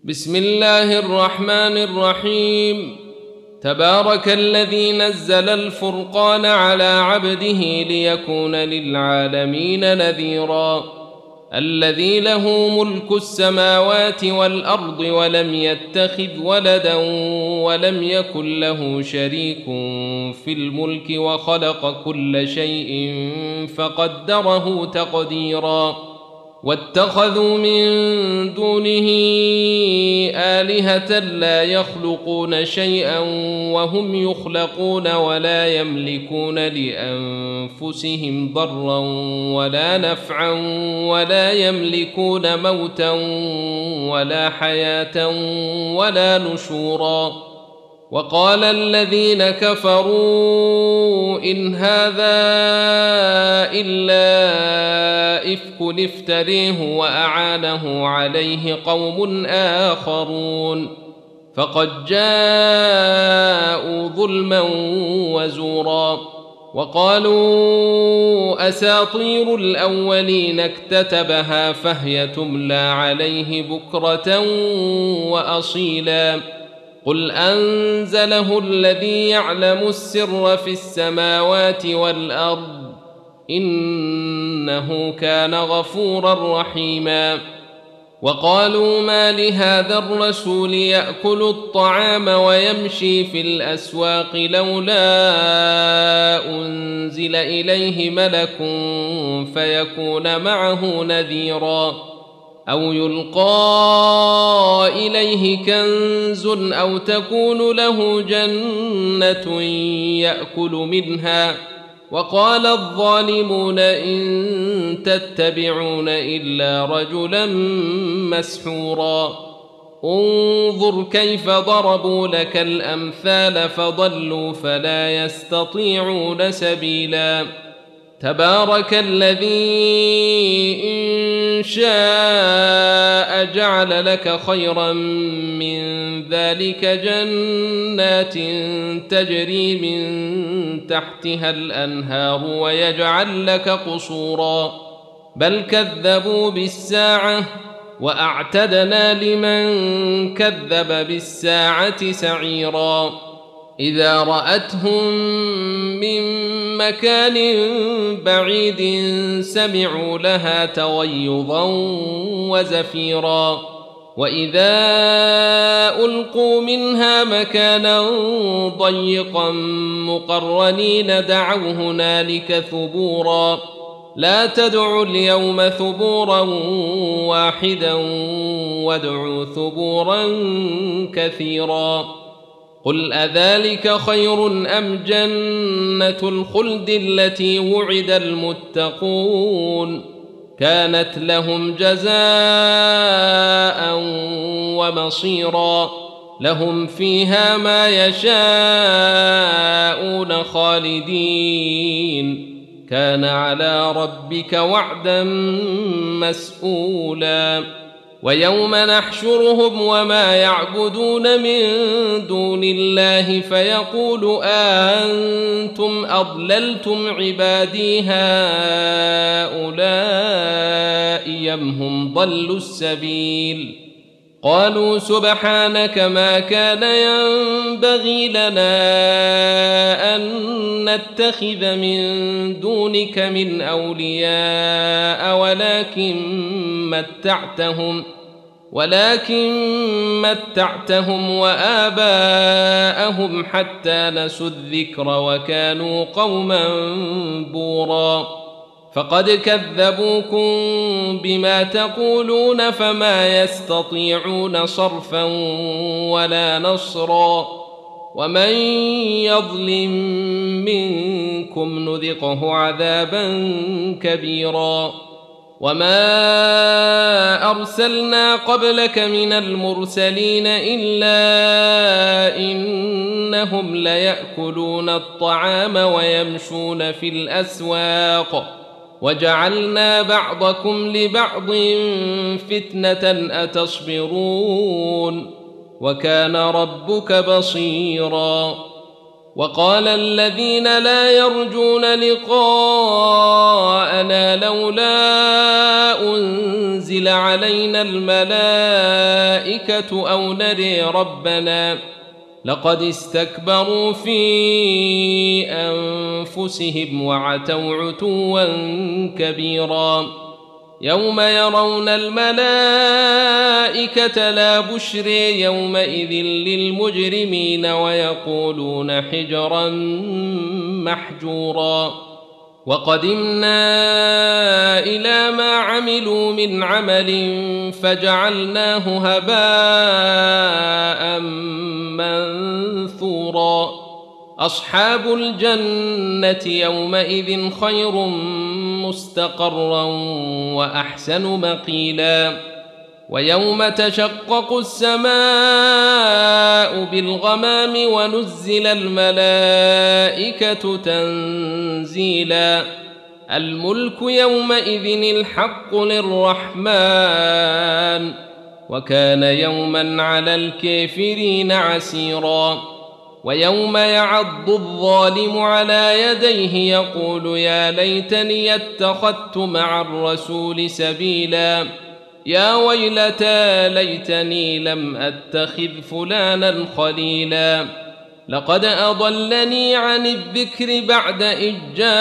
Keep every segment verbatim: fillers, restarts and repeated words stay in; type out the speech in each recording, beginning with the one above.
بسم الله الرحمن الرحيم. تبارك الذي نزل الفرقان على عبده ليكون للعالمين نذيرا. الذي له ملك السماوات والأرض ولم يتخذ ولدا ولم يكن له شريك في الملك وخلق كل شيء فقدره تقديرا. واتخذوا من دونه آلهة لا يخلقون شيئا وهم يخلقون ولا يملكون لأنفسهم ضرا ولا نفعا ولا يملكون موتا ولا حياة ولا نشورا. وقال الذين كفروا إن هذا إلا إفك افتريه وأعانه عليه قوم آخرون فقد جاءوا ظلما وزورا. وقالوا أساطير الأولين اكتتبها فهي تملى عليه بكرة وأصيلا. قل أنزله الذي يعلم السر في السماوات والأرض إنه كان غفورا رحيما. وقالوا ما لهذا الرسول يأكل الطعام ويمشي في الأسواق لولا أنزل إليه ملك فيكون معه نذيرا أو يلقى إليه كنز أو تكون له جنة يأكل منها. وقال الظالمون إن تتبعون إلا رجلا مسحورا. انظر كيف ضربوا لك الأمثال فضلوا فلا يستطيعون سبيلا. تبارك الذي إن شاء جعل لك خيرا من ذلك جنات تجري من تحتها الأنهار ويجعل لك قصورا بل كذبوا بالساعة وأعتدنا لمن كذب بالساعة سعيرا. إذا رأتهم من مكان بعيد سمعوا لها تغيظا وزفيرا. وإذا ألقوا منها مكانا ضيقا مقرنين دعوا هنالك ثبورا. لا تدعوا اليوم ثبورا واحدا وادعوا ثبورا كثيرا. قل أذلك خير أم جنة الخلد التي وعد المتقون كانت لهم جزاء ومصيرا. لهم فيها ما يشاءون خالدين كان على ربك وعدا مسئولا. ويوم نحشرهم وما يعبدون من دون الله فيقول أأنتم أضللتم عبادي هؤلاء أم هم ضلوا السبيل. قالوا سبحانك ما كان ينبغي لنا أن نتخذ من دونك من أولياء ولكن متعتهم ولكن متعتهم وآباءهم حتى نسوا الذكر وكانوا قوما بورا. فقد كذبوكم بما تقولون فما يستطيعون صرفا ولا نصرا. ومن يظلم منكم نذقه عذابا كبيرا. وما أرسلنا قبلك من المرسلين إلا إنهم ليأكلون الطعام ويمشون في الأسواق وجعلنا بعضكم لبعض فتنة أتصبرون وكان ربك بصيرا. وقال الذين لا يرجون لقاءنا لولا أنزل علينا الملائكة أو نري ربنا لقد استكبروا في أنفسهم وعتوا عتوا كبيرا يوم يرون الملائكة لا بشر يومئذ للمجرمين ويقولون حجرا محجورا وقدمنا إلى ما عملوا من عمل فجعلناه هباء منثورا أصحاب الجنة يومئذ خير مستقرا وأحسن مقيلا ويوم تشقق السماء بالغمام ونزل الملائكة تنزيلا الملك يومئذ الحق للرحمن وكان يوما على الكافرين عسيرا ويوم يعض الظالم على يديه يقول يا ليتني اتخذت مع الرسول سبيلا يا ويلتى ليتني لم أتخذ فلانا خليلا لقد أضلني عن الذكر بعد إذ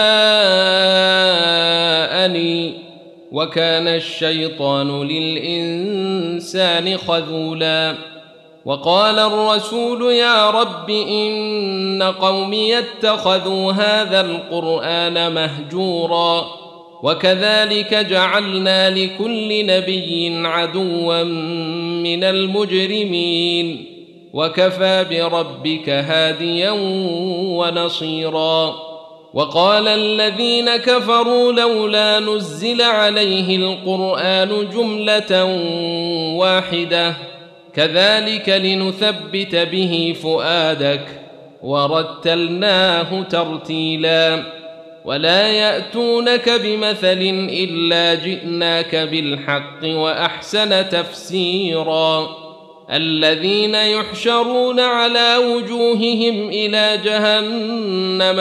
جاءني وكان الشيطان للإنسان خذولا وقال الرسول يا رب إن قومي اتخذوا هذا القرآن مهجورا وكذلك جعلنا لكل نبي عدوا من المجرمين وكفى بربك هاديا ونصيرا وقال الذين كفروا لولا نزل عليه القرآن جملة واحدة كذلك لنثبت به فؤادك ورتلناه ترتيلا ولا يأتونك بمثل إلا جئناك بالحق وأحسن تفسيرا الذين يحشرون على وجوههم إلى جهنم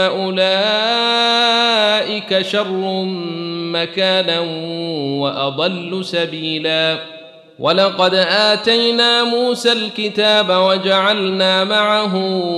أولئك شر مكانا وأضل سبيلا ولقد آتينا موسى الكتاب وجعلنا معه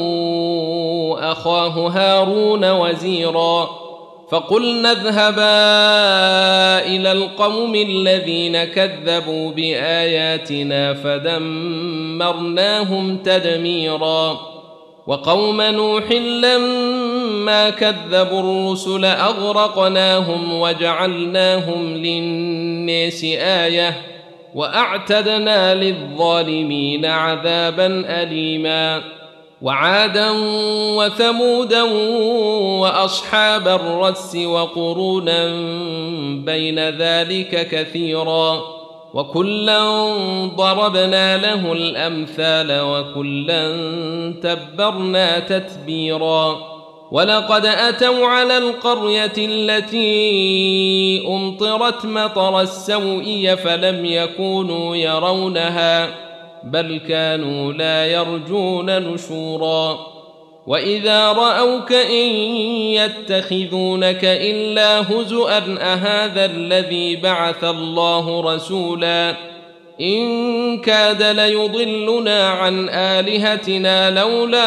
أخاه هارون وزيرا فقلنا اذهبا إلى القوم الذين كذبوا بآياتنا فدمرناهم تدميرا وقوم نوح لما كذبوا الرسل أغرقناهم وجعلناهم للناس آية وأعتدنا للظالمين عذابا أليما وعادا وثمودا وأصحاب الرس وقرونا بين ذلك كثيرا وكلا ضربنا له الأمثال وكلا تبرنا تتبيرا ولقد أتوا على القرية التي أمطرت مطر السوء فلم يكونوا يرونها بل كانوا لا يرجون نشورا وإذا رأوك إن يتخذونك إلا هزؤا أهذا الذي بعث الله رسولا إن كاد ليضلنا عن آلهتنا لولا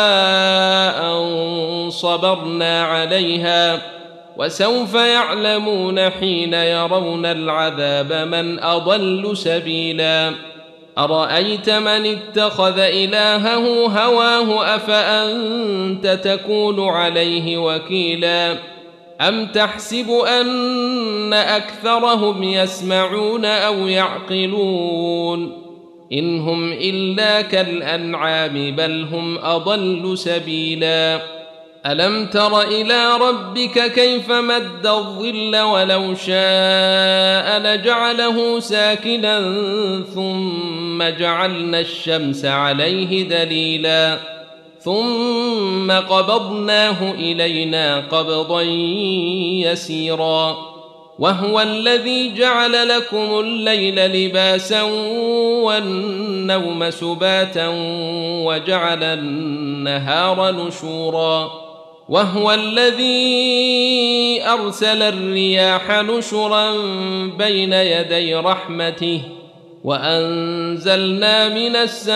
أن صبرنا عليها وسوف يعلمون حين يرون العذاب من أضل سبيلا أرأيت من اتخذ إلهه هواه أفأنت تكون عليه وكيلا أم تحسب أن أكثرهم يسمعون أو يعقلون إن هم إلا كالأنعام بل هم أضل سبيلا ألم تر إلى ربك كيف مد الظل ولو شاء لجعله ساكنا ثم جعلنا الشمس عليه دليلا ثم قبضناه إلينا قبضا يسيرا وهو الذي جعل لكم الليل لباسا والنوم سباتا وجعل النهار نشورا وهو الذي أرسل الرياح نشرا بين يدي رحمته وأنزلنا من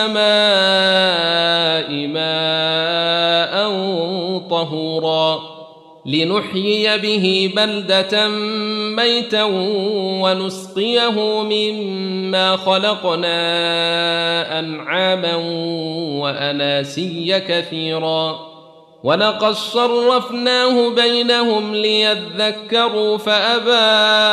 السماء ماء طهورا لنحيي به بلدة ميتا ونسقيه مما خلقنا أنعاما وأناسيا كثيرا ولقد صرفناه بينهم ليذكروا فأبى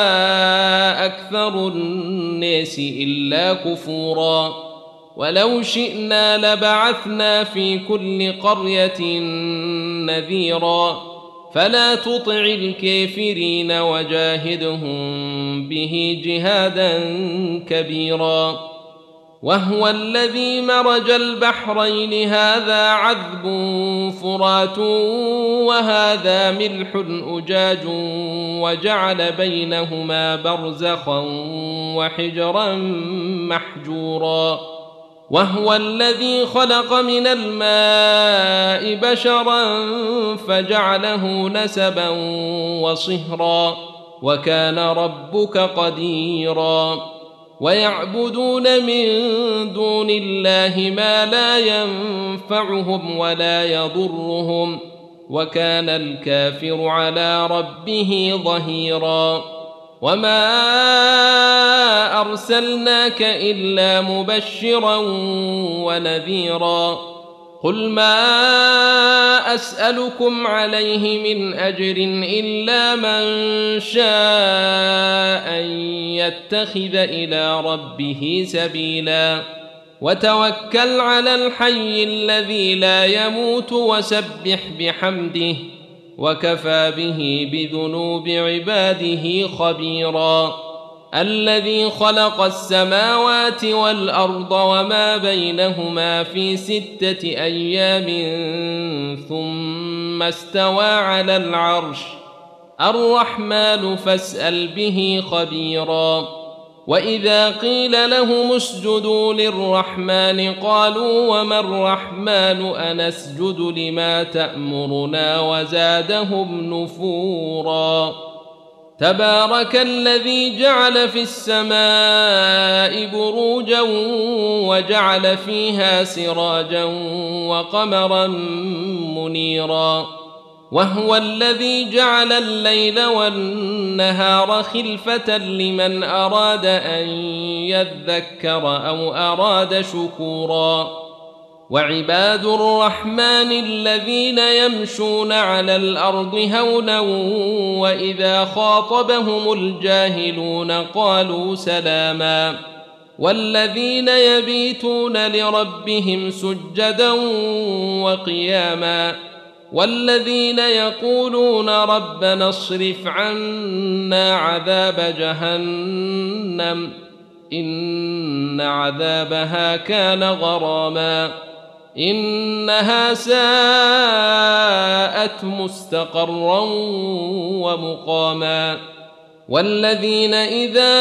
أكثر الناس إلا كفورا ولو شئنا لبعثنا في كل قرية نذيرا فلا تطع الكافرين وجاهدهم به جهادا كبيرا وهو الذي مرج البحرين هذا عذب فرات وهذا ملح أجاج وجعل بينهما برزخا وحجرا محجورا وهو الذي خلق من الماء بشرا فجعله نسبا وصهرا وكان ربك قديرا ويعبدون من دون الله ما لا ينفعهم ولا يضرهم وكان الكافر على ربه ظهيرا وما أرسلناك إلا مبشرا ونذيرا قل ما أسألكم عليه من أجر إلا من شاء أن يتخذ إلى ربه سبيلا وتوكل على الحي الذي لا يموت وسبح بحمده وكفى به بذنوب عباده خبيرا الذي خلق السماوات والأرض وما بينهما في ستة أيام ثم استوى على العرش الرحمن فاسأل به خبيرا وإذا قيل لهم اسجدوا للرحمن قالوا وما الرحمن أنسجد لما تأمرنا وزادهم نفورا تبارك الذي جعل في السماء بروجا وجعل فيها سراجا وقمرا منيرا وهو الذي جعل الليل والنهار خلفة لمن أراد أن يذكر أو أراد شكورا وعباد الرحمن الذين يمشون على الأرض هونا وإذا خاطبهم الجاهلون قالوا سلاما والذين يبيتون لربهم سجدا وقياما والذين يقولون ربنا اصرف عنا عذاب جهنم إن عذابها كان غراما إنها ساءت مستقرا ومقاما والذين إذا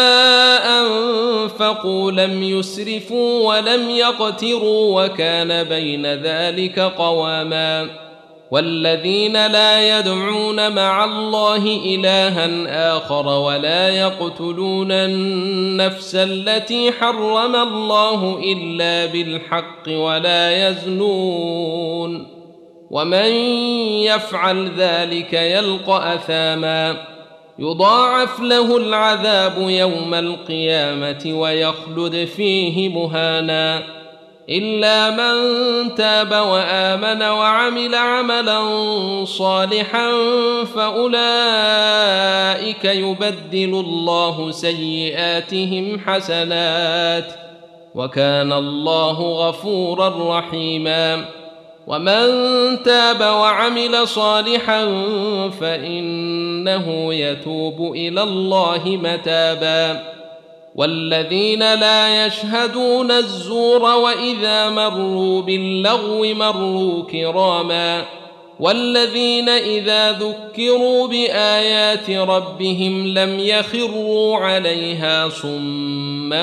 أنفقوا لم يسرفوا ولم يقتروا وكان بين ذلك قواما والذين لا يدعون مع الله إلها آخر ولا يقتلون النفس التي حرم الله إلا بالحق ولا يزنون ومن يفعل ذلك يلقى أثاما يضاعف له العذاب يوم القيامة ويخلد فيه مهانا إلا من تاب وآمن وعمل عملا صالحا فأولئك يبدل الله سيئاتهم حسنات وكان الله غفورا رحيما ومن تاب وعمل صالحا فإنه يتوب إلى الله متابا والذين لا يشهدون الزور وإذا مروا باللغو مروا كراما والذين إذا ذكروا بآيات ربهم لم يخروا عليها صما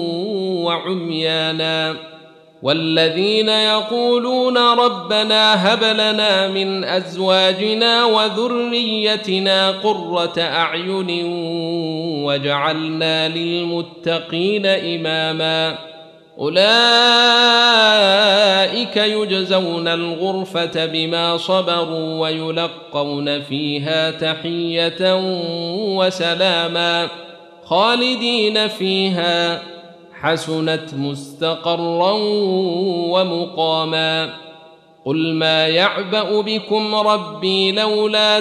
وعميانا والذين يقولون ربنا هب لنا من أزواجنا وذريتنا قرة أعين واجعلنا للمتقين إماما أولئك يجزون الغرفة بما صبروا ويلقون فيها تحية وسلاما خالدين فيها حسنت مستقرا ومقاما قل ما يعبأ بكم ربي لولا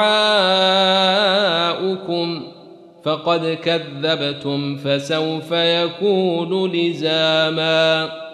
دعاؤكم فقد كذبتم فسوف يكون لزاما.